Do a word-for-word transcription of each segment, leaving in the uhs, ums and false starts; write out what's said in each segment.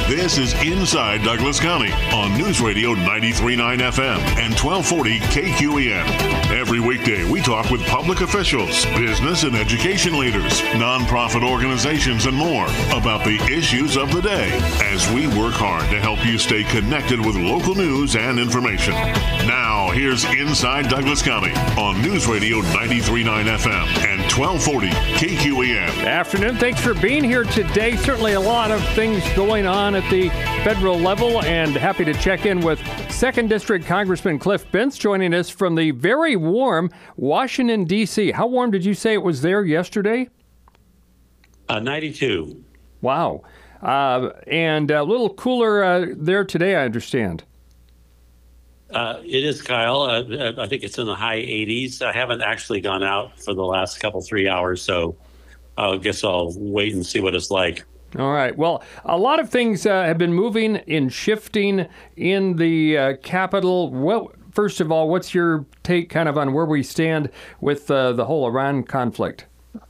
This is Inside Douglas County on News Radio ninety-three point nine F M and twelve forty K Q E N. Every weekday, we talk with public officials, business and education leaders, nonprofit organizations, and more about the issues of the day as we work hard to help you stay connected with local news and information. Now, here's Inside Douglas County on News Radio ninety-three point nine F M and twelve forty K Q E N. Afternoon. Thanks for being here today. Certainly a lot of things going on at the federal level, and happy to check in with second District Congressman Cliff Bentz joining us from the very warm Washington, D C. How warm did you say it was there yesterday? Uh, ninety-two. Wow. Uh, and a little cooler uh, there today, I understand. Uh, it is, Kyle. Uh, I think it's in the high eighties. I haven't actually gone out for the last couple, three hours, so I guess I'll wait and see what it's like. All right. Well, a lot of things uh, have been moving and shifting in the uh, Capitol. Well, first of all, what's your take kind of on where we stand with uh, the whole Iran conflict?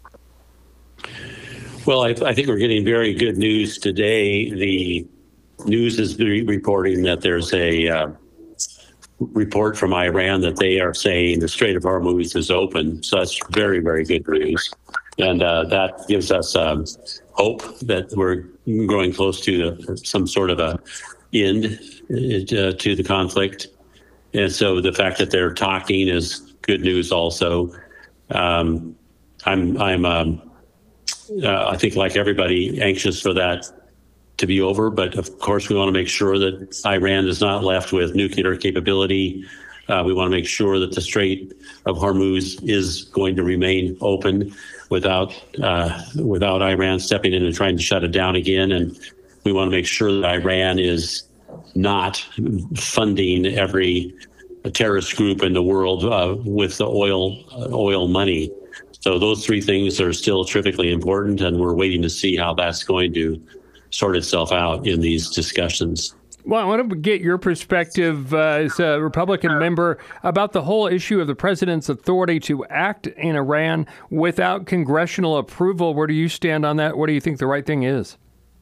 Well, I, I think we're getting very good news today. The news is reporting that there's a uh, report from Iran that they are saying the Strait of Hormuz is open. So that's very, very good news. And uh, that gives us um, hope that we're growing close to some sort of a end uh, to the conflict. And so the fact that they're talking is good news also. Um, I'm, I'm um, uh, I think, like everybody, anxious for that to be over. But of course, we want to make sure that Iran is not left with nuclear capability. Uh, we want to make sure that the Strait of Hormuz is going to remain open without uh, without Iran stepping in and trying to shut it down again. And we want to make sure that Iran is not funding every terrorist group in the world uh, with the oil uh, oil money. So those three things are still terrifically important, and we're waiting to see how that's going to sort itself out in these discussions. Well, I want to get your perspective uh, as a Republican member about the whole issue of the president's authority to act in Iran without congressional approval. Where do you stand on that? What do you think the right thing is?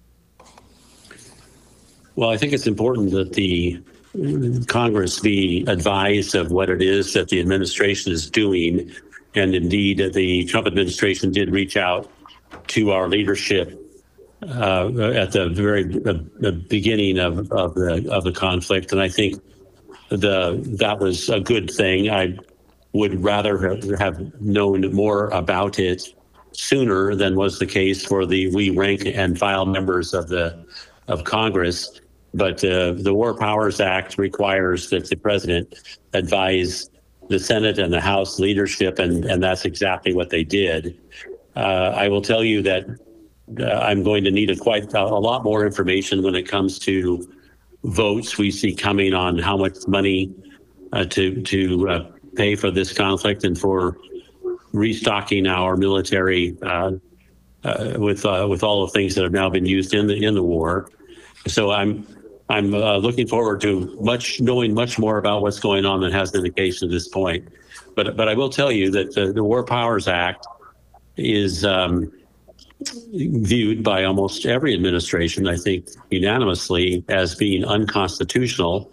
Well, I think it's important that the Congress be advised of what it is that the administration is doing. And indeed, the Trump administration did reach out to our leadership Uh, at the very uh, the beginning of, of the of the conflict, and I think the that was a good thing. I would rather have, have known more about it sooner than was the case for the we rank and file members of the of Congress. But uh, the War Powers Act requires that the president advise the Senate and the House leadership, and and that's exactly what they did. Uh, I will tell you that. Uh, I'm going to need a quite a, a lot more information when it comes to votes we see coming on how much money uh, to to uh, pay for this conflict and for restocking our military uh, uh, with uh, with all the things that have now been used in the in the war. So I'm I'm uh, looking forward to much knowing much more about what's going on than has been the case to this point. But but I will tell you that the, the War Powers Act is. Um, viewed by almost every administration, I think unanimously, as being unconstitutional.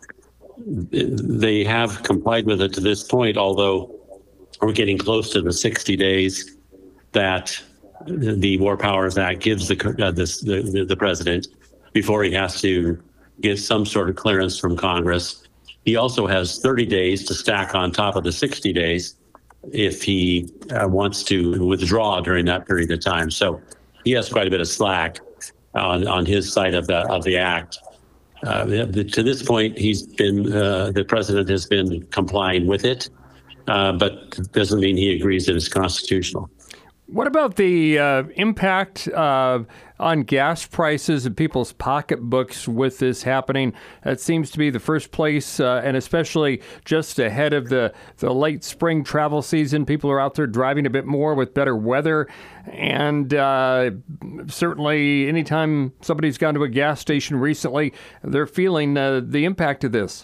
They have complied with it to this point, although we're getting close to the sixty days that the War Powers Act gives the uh, this, the, the president before he has to get some sort of clearance from Congress. He also has thirty days to stack on top of the sixty days if he uh, wants to withdraw during that period of time. So he has quite a bit of slack on, on his side of the of the act. Uh, the, to this point, he's been uh, the president has been complying with it, uh, but doesn't mean he agrees that it's constitutional. What about the uh, impact uh, on gas prices and people's pocketbooks with this happening? That seems to be the first place, uh, and especially just ahead of the, the late spring travel season. People are out there driving a bit more with better weather. And uh, certainly anytime somebody's gone to a gas station recently, they're feeling uh, the impact of this.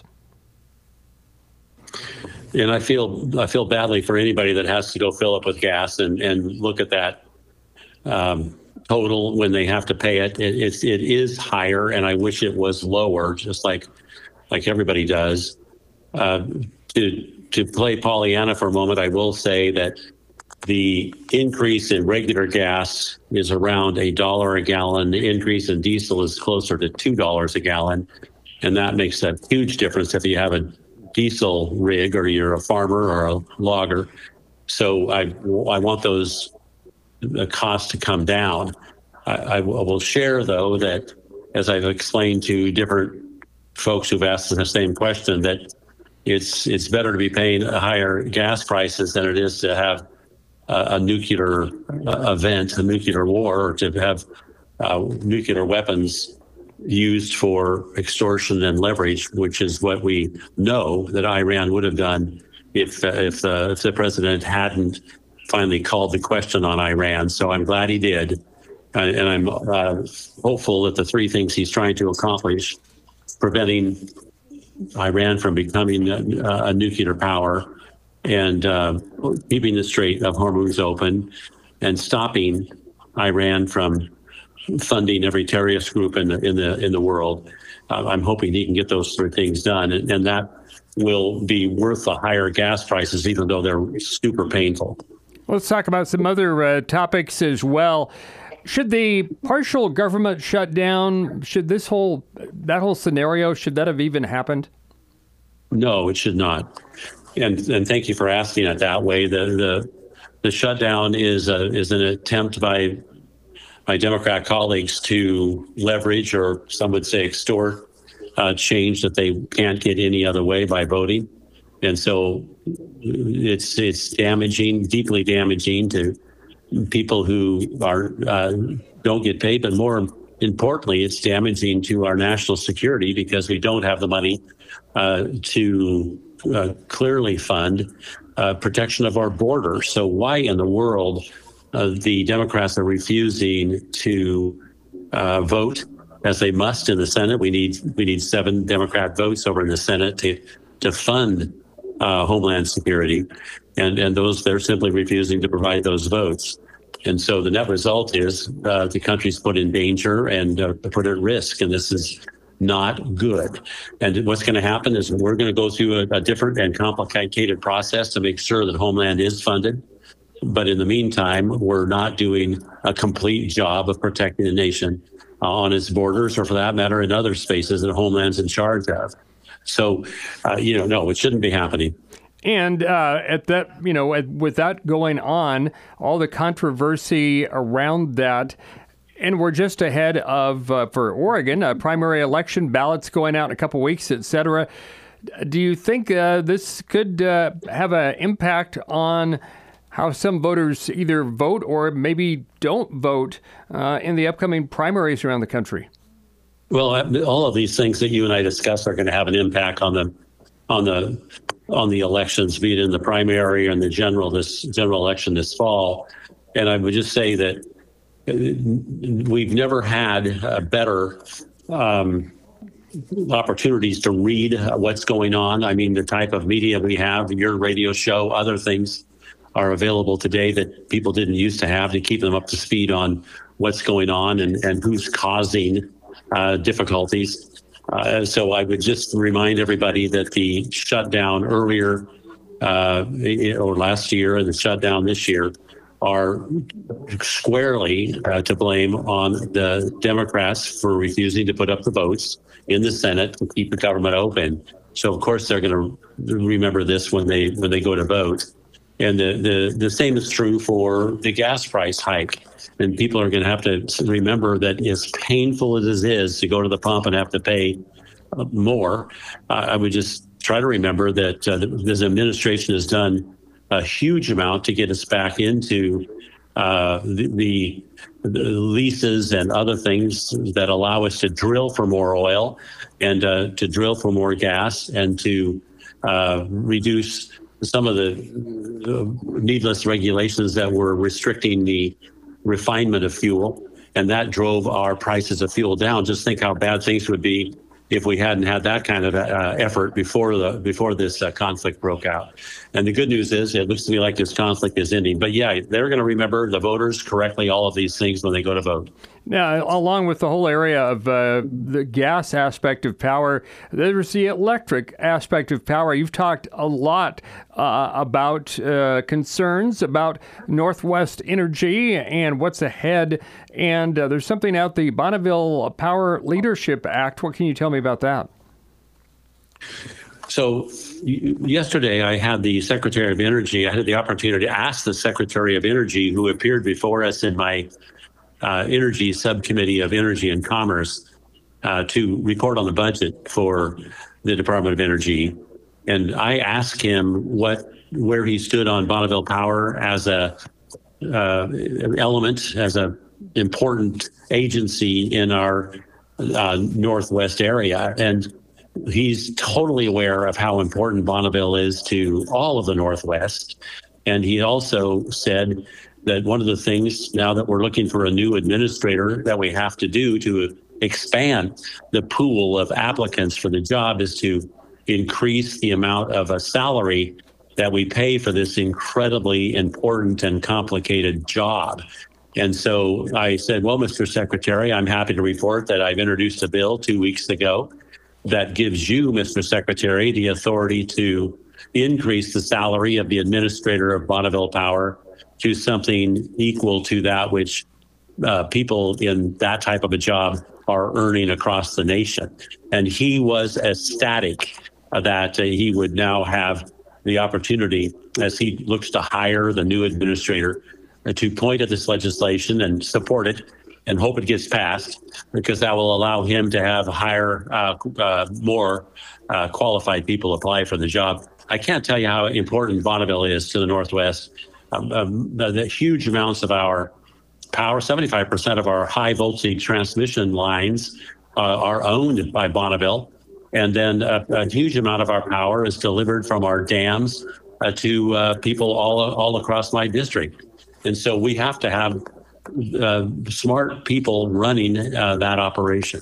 And I feel I feel badly for anybody that has to go fill up with gas and, and look at that um, total when they have to pay it. It, it, it is higher, and I wish it was lower, just like like everybody does. Uh, to to play Pollyanna for a moment, I will say that the increase in regular gas is around a dollar a gallon. The increase in diesel is closer to two dollars a gallon, and that makes a huge difference if you have a diesel rig or you're a farmer or a logger. So I I want those the cost to come down. I, I will share, though, that as I've explained to different folks who've asked the same question, that it's it's better to be paying higher gas prices than it is to have a, a nuclear uh, event, a nuclear war, or to have uh, nuclear weapons used for extortion and leverage, which is what we know that Iran would have done if uh, if, uh, if the president hadn't finally called the question on Iran. So I'm glad he did. Uh, and I'm uh, hopeful that the three things he's trying to accomplish, preventing Iran from becoming a, a nuclear power, and uh, keeping the Strait of Hormuz open, and stopping Iran from funding every terrorist group in the in the in the world. Uh, I'm hoping he can get those three things done, and, and that will be worth the higher gas prices, even though they're super painful. Let's talk about some other uh, topics as well. Should the partial government shutdown, should this whole, that whole scenario, should that have even happened? No, it should not. And and thank you for asking it that way. The the, the shutdown is a, is an attempt by my Democrat colleagues to leverage, or some would say extort, uh, change that they can't get any other way by voting. And so it's it's damaging, deeply damaging to people who are uh, don't get paid, but more importantly, it's damaging to our national security because we don't have the money uh, to uh, clearly fund uh, protection of our border. So why in the world uh, the Democrats are refusing to uh, vote as they must in the Senate? We need we need seven Democrat votes over in the Senate to to fund Uh, Homeland Security, and and those they're simply refusing to provide those votes, and so the net result is uh, the country's put in danger and uh, put at risk, and this is not good. And what's going to happen is we're going to go through a, a different and complicated process to make sure that Homeland is funded, but in the meantime, we're not doing a complete job of protecting the nation uh, on its borders, or for that matter, in other spaces that Homeland's in charge of. So, uh, you know, no, it shouldn't be happening. And uh, at that, you know, at, with that going on, all the controversy around that, and we're just ahead of, uh, for Oregon, a primary election, ballots going out in a couple weeks, et cetera. Do you think uh, this could uh, have an impact on how some voters either vote or maybe don't vote uh, in the upcoming primaries around the country? Well, all of these things that you and I discussed are going to have an impact on the on the on the elections, be it in the primary or in the general this general election this fall. And I would just say that we've never had uh, better um, opportunities to read what's going on. I mean, the type of media we have, your radio show, other things are available today that people didn't used to have to keep them up to speed on what's going on and, and who's causing Uh, difficulties. Uh, so I would just remind everybody that the shutdown earlier uh, or last year and the shutdown this year are squarely uh, to blame on the Democrats for refusing to put up the votes in the Senate to keep the government open. So of course they're going to remember this when they when they go to vote. And the, the, the same is true for the gas price hike. And people are going to have to remember that as painful as it is to go to the pump and have to pay more, uh, I would just try to remember that uh, this administration has done a huge amount to get us back into uh, the, the, the leases and other things that allow us to drill for more oil and uh, to drill for more gas and to uh, reduce some of the needless regulations that were restricting the refinement of fuel, and that drove our prices of fuel down. Just think how bad things would be if we hadn't had that kind of uh, effort before the before this uh, conflict broke out. And the good news is, it looks to me like this conflict is ending. But yeah, they're going to remember, the voters, correctly all of these things when they go to vote. Now, along with the whole area of uh, the gas aspect of power, there's the electric aspect of power. You've talked a lot uh, about uh, concerns about Northwest Energy and what's ahead. And uh, there's something out the Bonneville Power Leadership Act. What can you tell me about that? So yesterday, I had the Secretary of Energy. I had the opportunity to ask the Secretary of Energy, who appeared before us in my uh, Energy Subcommittee of Energy and Commerce, uh, to report on the budget for the Department of Energy. And I asked him what where he stood on Bonneville Power as a uh, element, as a important agency in our uh, Northwest area. And he's totally aware of how important Bonneville is to all of the Northwest. And he also said that one of the things, now that we're looking for a new administrator, that we have to do to expand the pool of applicants for the job is to increase the amount of a salary that we pay for this incredibly important and complicated job. And so I said, well, Mister Secretary, I'm happy to report that I've introduced a bill two weeks ago that gives you, Mister Secretary, the authority to increase the salary of the administrator of Bonneville Power to something equal to that which uh, people in that type of a job are earning across the nation. And he was ecstatic that uh, he would now have the opportunity, as he looks to hire the new administrator, uh, to point at this legislation and support it and hope it gets passed, because that will allow him to have higher, uh, uh, more uh, qualified people apply for the job. I can't tell you how important Bonneville is to the Northwest. Um, um, the, the huge amounts of our power, seventy-five percent of our high voltage transmission lines uh, are owned by Bonneville. And then a, a huge amount of our power is delivered from our dams uh, to uh, people all, all across my district. And so we have to have uh, smart people running uh, that operation.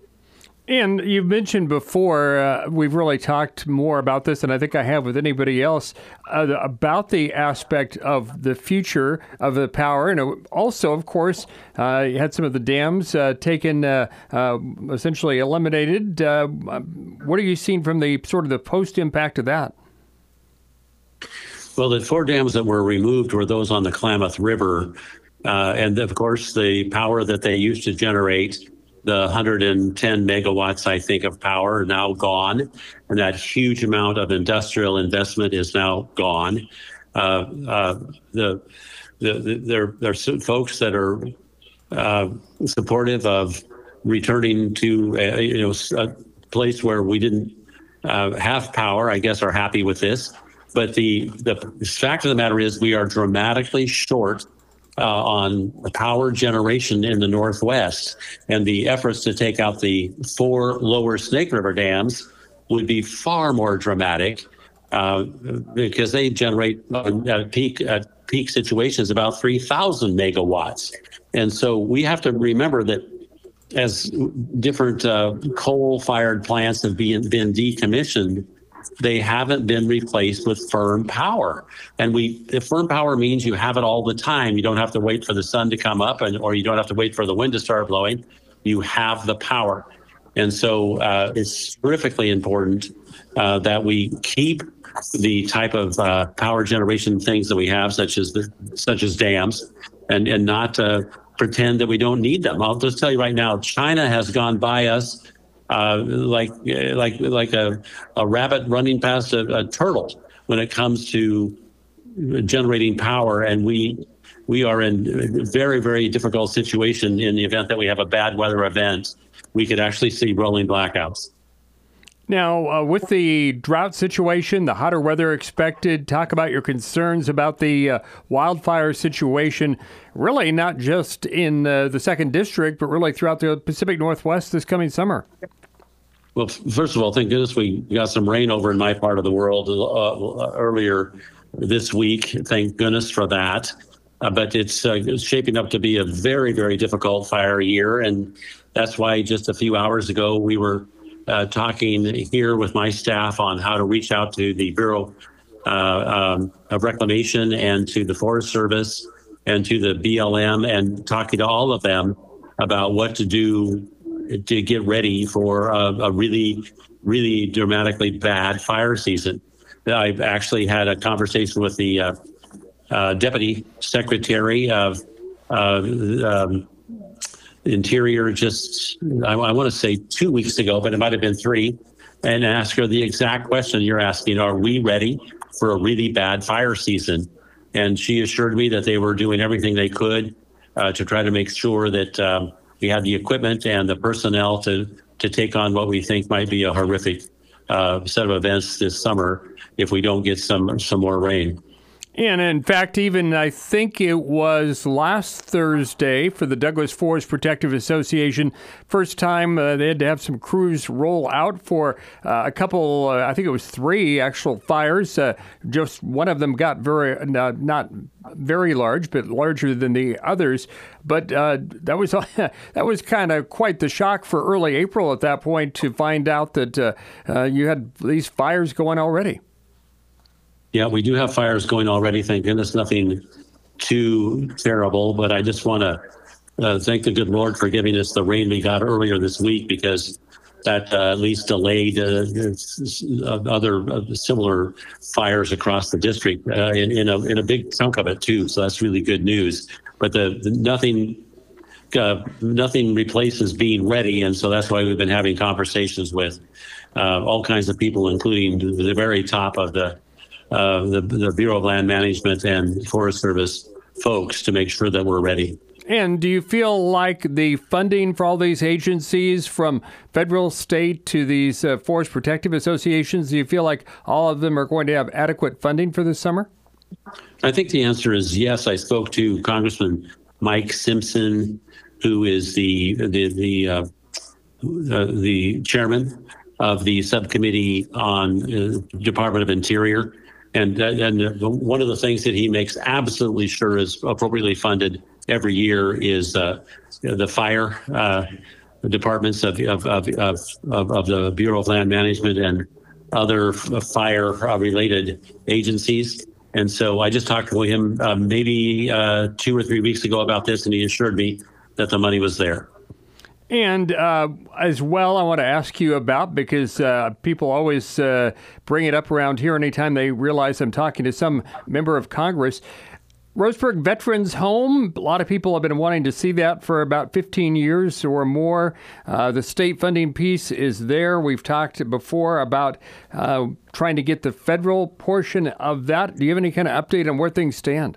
And you've mentioned before, uh, we've really talked more about this than I think I have with anybody else, uh, about the aspect of the future of the power. And also, of course, uh, you had some of the dams uh, taken, uh, uh, essentially eliminated. Uh, what are you seeing from the sort of the post-impact of that? Well, the four dams that were removed were those on the Klamath River. Uh, and, of course, the power that they used to generate, the one hundred ten megawatts, I think, of power are now gone. And that huge amount of industrial investment is now gone. Uh, uh, the, the, the, there, there are folks that are uh, supportive of returning to a, you know, a place where we didn't uh, have power, I guess, are happy with this. But the, the fact of the matter is we are dramatically short Uh, on power generation in the Northwest, and the efforts to take out the four lower Snake River dams would be far more dramatic uh, because they generate uh, at peak at peak situations about three thousand megawatts. And so we have to remember that as different uh, coal-fired plants have been, been decommissioned, they haven't been replaced with firm power. And we, if firm power means you have it all the time, you don't have to wait for the sun to come up, and or you don't have to wait for the wind to start blowing. You have the power. And so uh, it's terrifically important uh, that we keep the type of uh, power generation things that we have, such as the, such as dams, and, and not uh, pretend that we don't need them. I'll just tell you right now, China has gone by us Uh, like like like a, a rabbit running past a, a turtle when it comes to generating power, and we we are in a very, very difficult situation. In the event that we have a bad weather event, we could actually see rolling blackouts. Now, uh, with the drought situation, the hotter weather expected, talk about your concerns about the uh, wildfire situation, really not just in uh, the second district, but really throughout the Pacific Northwest this coming summer. Well, first of all, thank goodness we got some rain over in my part of the world uh, earlier this week. Thank goodness for that. Uh, but it's uh, shaping up to be a very, very difficult fire year. And that's why just a few hours ago, we were uh, talking here with my staff on how to reach out to the Bureau uh, um, of Reclamation and to the Forest Service and to the B L M, and talking to all of them about what to do to get ready for a, a really, really dramatically bad fire season. I've actually had a conversation with the uh, uh, Deputy Secretary of uh, um, Interior just, I, I want to say two weeks ago, but it might have been three, and asked her the exact question you're asking. Are we ready for a really bad fire season? And she assured me that they were doing everything they could uh, to try to make sure that um, we had the equipment and the personnel to to take on what we think might be a horrific uh, set of events this summer if we don't get some some more rain. And in fact, even I think it was last Thursday for the Douglas Forest Protective Association, first time uh, they had to have some crews roll out for uh, a couple, uh, I think it was three actual fires. Uh, just one of them got very, uh, not very large, but larger than the others. But uh, that was that was kind of quite the shock for early April at that point to find out that uh, uh, you had these fires going already. Yeah, we do have fires going already. Thank goodness, nothing too terrible. But I just want to uh, thank the good Lord for giving us the rain we got earlier this week, because that uh, at least delayed uh, other uh, similar fires across the district uh, in, in, a, in a big chunk of it, too. So that's really good news. But the, the nothing uh, nothing replaces being ready. And so that's why we've been having conversations with uh, all kinds of people, including the very top of the Uh, the, the Bureau of Land Management and Forest Service folks to make sure that we're ready. And do you feel like the funding for all these agencies, from federal, state to these uh, forest protective associations, do you feel like all of them are going to have adequate funding for this summer? I think the answer is yes. I spoke to Congressman Mike Simpson, who is the the the, uh, uh, the chairman of the subcommittee on uh, Department of Interior. And, and one of the things that he makes absolutely sure is appropriately funded every year is uh, the fire uh, departments of, of, of, of, of the Bureau of Land Management and other fire-related agencies. And so I just talked to him uh, maybe uh, two or three weeks ago about this, and he assured me that the money was there. And uh, as well, I want to ask you about, because uh, people always uh, bring it up around here anytime they realize I'm talking to some member of Congress. Roseburg Veterans Home, a lot of people have been wanting to see that for about fifteen years or more. Uh, the state funding piece is there. We've talked before about uh, trying to get the federal portion of that. Do you have any kind of update on where things stand?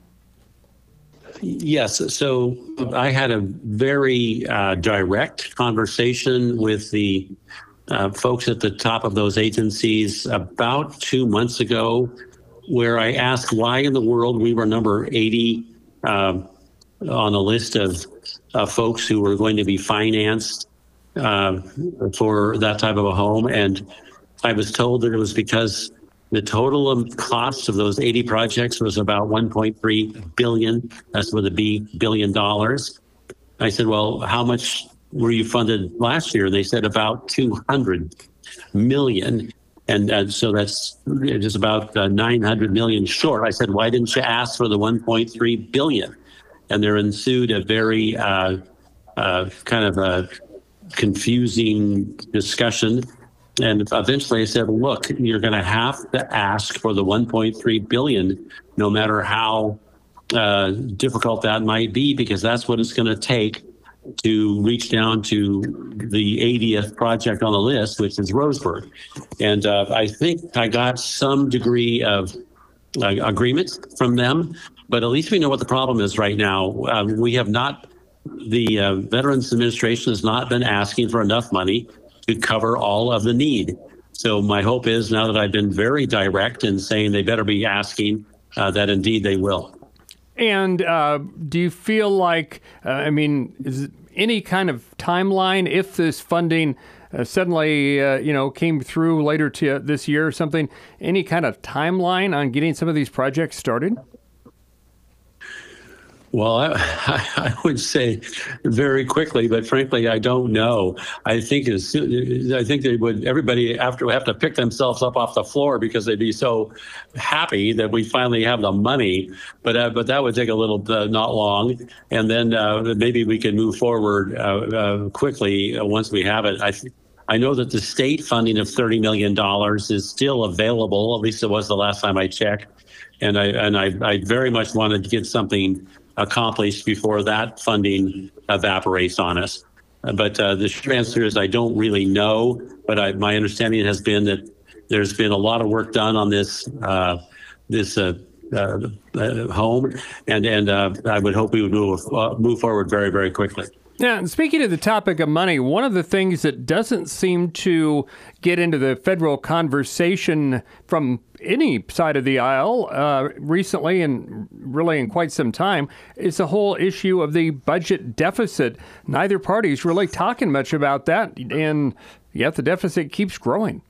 Yes. So I had a very uh, direct conversation with the uh, folks at the top of those agencies about two months ago, where I asked why in the world we were number eighty uh, on a list of uh, folks who were going to be financed uh, for that type of a home. And I was told that it was because the total cost of those eighty projects was about one point three billion dollars. That's with a B, billion dollars. I said, well, how much were you funded last year? And they said about two hundred million. And uh, so that's just about uh, nine hundred million short. I said, why didn't you ask for the one point three billion? And there ensued a very uh, uh, kind of a confusing discussion. And eventually I said, look, you're going to have to ask for the one point three billion dollars, no matter how uh, difficult that might be, because that's what it's going to take to reach down to the eightieth project on the list, which is Roseburg. And uh, I think I got some degree of uh, agreement from them, but at least we know what the problem is right now. Uh, we have not, the uh, Veterans Administration has not been asking for enough money to cover all of the need. So my hope is, now that I've been very direct in saying they better be asking, uh, that indeed they will. And uh, do you feel like, uh, I mean, is any kind of timeline if this funding uh, suddenly, uh, you know, came through later to this year or something, any kind of timeline on getting some of these projects started? Well, I, I would say very quickly, but frankly, I don't know. I think as soon, I think they would. Everybody after would have to pick themselves up off the floor because they'd be so happy that we finally have the money. But uh, but that would take a little uh, not long, and then uh, maybe we can move forward uh, uh, quickly uh, once we have it. I. Th- I know that the state funding of thirty million dollars is still available. At least it was the last time I checked, and I and I, I very much wanted to get something accomplished before that funding evaporates on us. But uh, the short answer is I don't really know, but I, my understanding has been that there's been a lot of work done on this uh, this uh, uh, uh, home, and and uh, I would hope we would move uh, move forward very, very quickly. Yeah, and speaking of the topic of money, one of the things that doesn't seem to get into the federal conversation from any side of the aisle uh, recently and really in quite some time is the whole issue of the budget deficit. Neither party is really talking much about that, and yet the deficit keeps growing.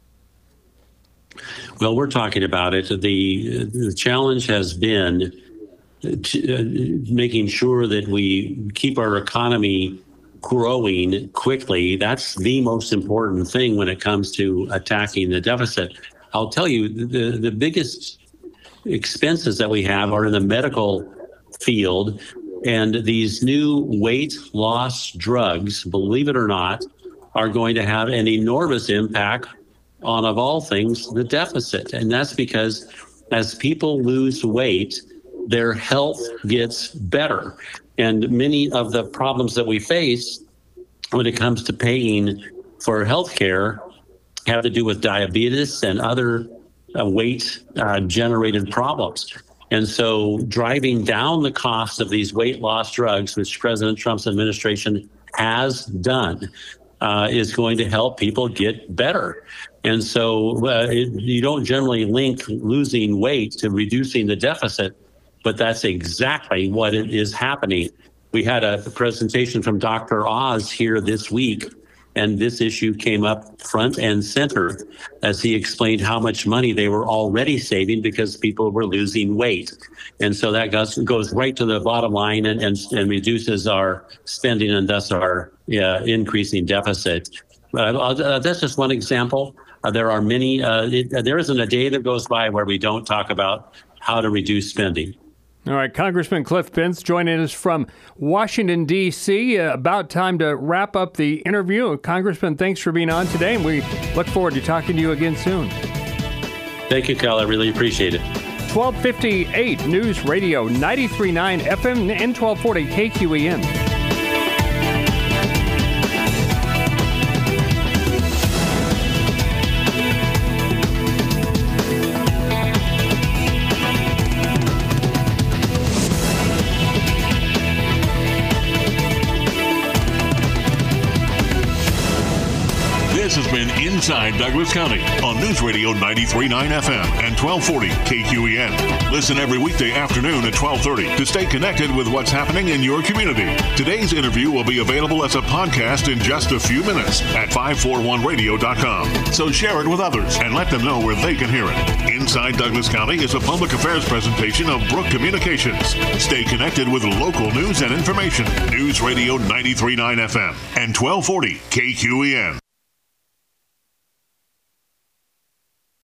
Well, we're talking about it. The, the challenge has been To, uh, making sure that we keep our economy growing quickly. That's the most important thing when it comes to attacking the deficit. I'll tell you, the, the biggest expenses that we have are in the medical field, and these new weight loss drugs, believe it or not, are going to have an enormous impact on, of all things, the deficit. And that's because as people lose weight, their health gets better. And many of the problems that we face when it comes to paying for health care have to do with diabetes and other uh, weight uh, generated problems. And so driving down the cost of these weight loss drugs, which President Trump's administration has done, uh, is going to help people get better. And so uh, it, you don't generally link losing weight to reducing the deficit, but that's exactly what it is happening. We had a presentation from Doctor Oz here this week, and this issue came up front and center as he explained how much money they were already saving because people were losing weight. And so that goes, goes right to the bottom line and, and, and reduces our spending and thus our yeah, increasing deficit. Uh, that's just one example. Uh, there are many. Uh, it, there isn't a day that goes by where we don't talk about how to reduce spending. All right, Congressman Cliff Pence joining us from Washington, D C Uh, about time to wrap up the interview. Congressman, thanks for being on today, and we look forward to talking to you again soon. Thank you, Kyle. I really appreciate it. twelve fifty-eight News Radio, ninety-three point nine F M and twelve forty K Q E N. This has been Inside Douglas County on News Radio ninety-three point nine F M and twelve forty K Q E N. Listen every weekday afternoon at twelve thirty to stay connected with what's happening in your community. Today's interview will be available as a podcast in just a few minutes at five forty-one radio dot com. So share it with others and let them know where they can hear it. Inside Douglas County is a public affairs presentation of Brook Communications. Stay connected with local news and information. News Radio ninety-three point nine F M and twelve forty K Q E N.